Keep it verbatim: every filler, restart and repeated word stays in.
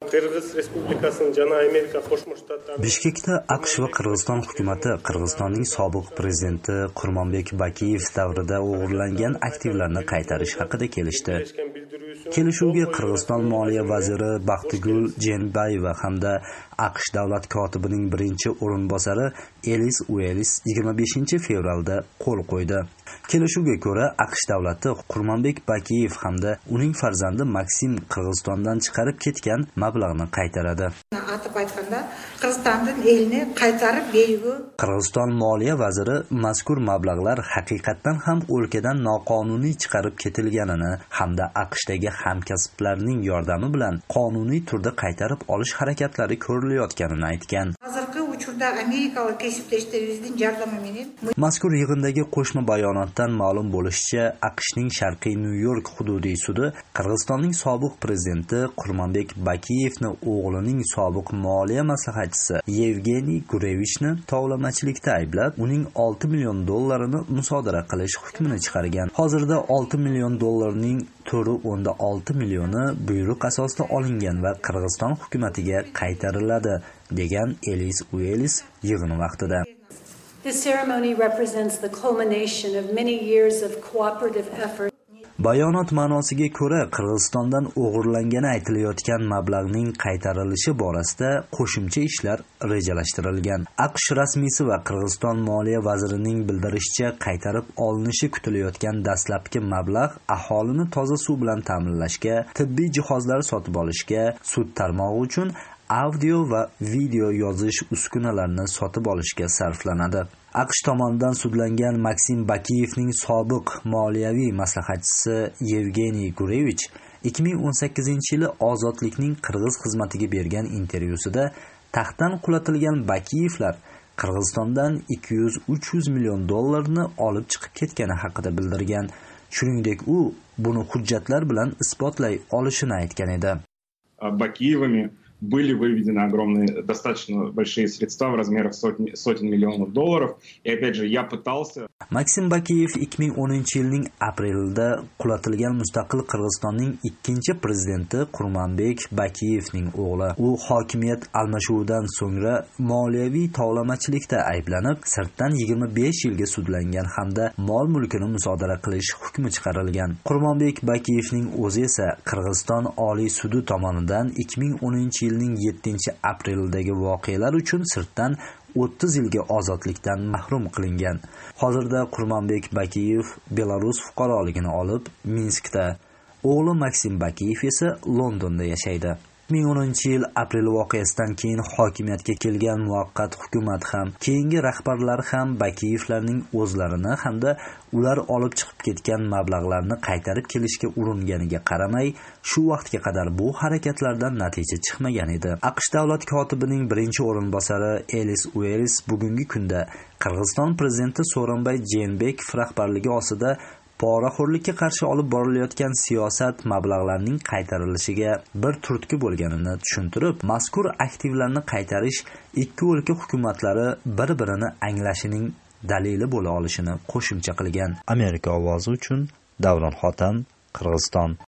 Qirg'iz Respublikasining Jana Amerika Qo'shma Shtatlarida Bishkekda AQSh va Qirg'iziston hukumati Qirg'izistonning sobiq prezidenti Qurmonbek Bakiyev davrida o'g'irlangan aktivlarni qaytarish haqida kelishdi. Kelishuvga Qirg'iziston moliya vaziri Baxtigul Jenbayeva hamda AQSh davlat kotibining birinchi o'rinbosari Elis Uelis yigirma beshinchi fevralda qo'l qo'ydi. Kelishuvga ko'ra AQSh davlati Qurmonbek Bakiyev hamda uning farzandi Maksim Qirg'izistondan chiqarib ketgan mablag'ni qaytaradi. Atib aytganda, Qirg'izistondan elni qaytarib berigu. Qirg'iziston moliya vaziri mazkur mablag'lar haqiqatan ham o'lkadan noqonuniy chiqarib ketilganini hamda AQShdagi hamkasblarning yordami bilan qonuniy turda qaytarib olish harakatlari ko'rilayotganini aytgan. Hozirgi uchurda amerikalik kasbdoshlarimizning yordami bilan mazkur yig'indagi qo'shma bayonotdan ma'lum bo'lishicha, AQShning Sharqiy Nyu-York hududiy sudi Qirg'izistonning sobiq prezidenti Qurmonbek Bakiyevni o'g'lining sobiq moliya maslahatchisi Yevgeniy Gurevichni tovlamachilikda ayblab, uning olti million dollarini musodara qilish hukmini chiqargan. Hozirda olti million dollarning to'rt o'nda olti millioni buyruq asosida olingan va Qirg'iziston hukumatiga qaytariladi, degan Elis Uelis yig'in vaqtida. This ceremony represents the culmination of many years of cooperative effort. Bayonot ma'nosiga ko'ra, Qirg'izistondan o'g'irlangani aytilayotgan mablag'ning qaytarilishi borasida qo'shimcha ishlar rejalashtirilgan. AQSh rasmiysi va Qirg'iziston moliya vazirining bildirishicha, qaytarib olinishi kutilayotgan dastlabki mablag' aholini toza suv bilan ta'minlashga, tibbiy jihozlar sotib olishga, sud tarmog'i uchun audio va video yozish uskunalarini sotib olishga sarflanadi. AQSh tomonidan sudlangan Maksim Bakiyevning sobiq moliyaviy maslahatchisi Yevgeniy Gurevich ikki ming o'n sakkizinchi yili Ozodlikning Qirg'iz xizmatiga bergan intervyusida taxtdan qulatilgan Bakiyevlar Qirg'izistondan ikki yuz uch yuz million dollarni olib chiqib ketgani haqida bildirgan. Shuningdek, u buni hujjatlar bilan isbotlay olishini aytgan edi. Bakiyevami были выведены огромные, достаточно большие средства в размерах сотен, сотен миллионов долларов. И опять же, я пытался... Maksim Bakiyev ikki ming o'ninchi yilning aprelida qulatilgan mustaqil Qirg'izistonning ikkinchi prezidenti Qurmonbek Bakiyevning o'g'li. U hokimiyat almashuvidan so'ngra moliyaviy tovlamachilikda ayblanib, sirtdan yigirma besh yilga sudlangan hamda mol-mulkini musodara qilish hukmi chiqarilgan. Qurmonbek Bakiyevning o'zi esa Qirg'iziston Oliy sudi tomonidan ikki ming o'ninchi yilning yettinchi aprelidagi voqealar uchun sirtdan o'ttiz yilga ozodlikdan mahrum qilingan. Hozirda Qurmonbek Bakiyev Belarus fuqaroligini olib, Minskda, o'g'li Maksim Bakiyev esa Londonda yashaydi. ikki ming o'ninchi yil aprel voqeasidan keyin hokimiyatga kelgan muvaqqat hukumat ham, keyingi rahbarlar ham Bakiyevlarning o'zlarini hamda ular olib chiqib ketgan mablag'larni qaytarib kelishga uringaniga qaramay, shu vaqtga qadar bu harakatlardan natija chiqmagan edi. AQSh davlat kotibining birinchi o'rinbosari Elis Uelis bugungi kunda Qirg'iziston prezidenti Sooronbay Jeenbekov rahbarligi ostida poraxo'rlikka qarshi olib borilayotgan siyosat mablag'larning qaytarilishiga bir turtki bo'lganini tushuntirib, mazkur aktivlarni qaytarish ikki o'lka hukumatlari bir-birini anglashining dalili bo'la olishini qo'shimcha qilgan. Amerika ovozi uchun Davron Xotam, Qirg'iziston.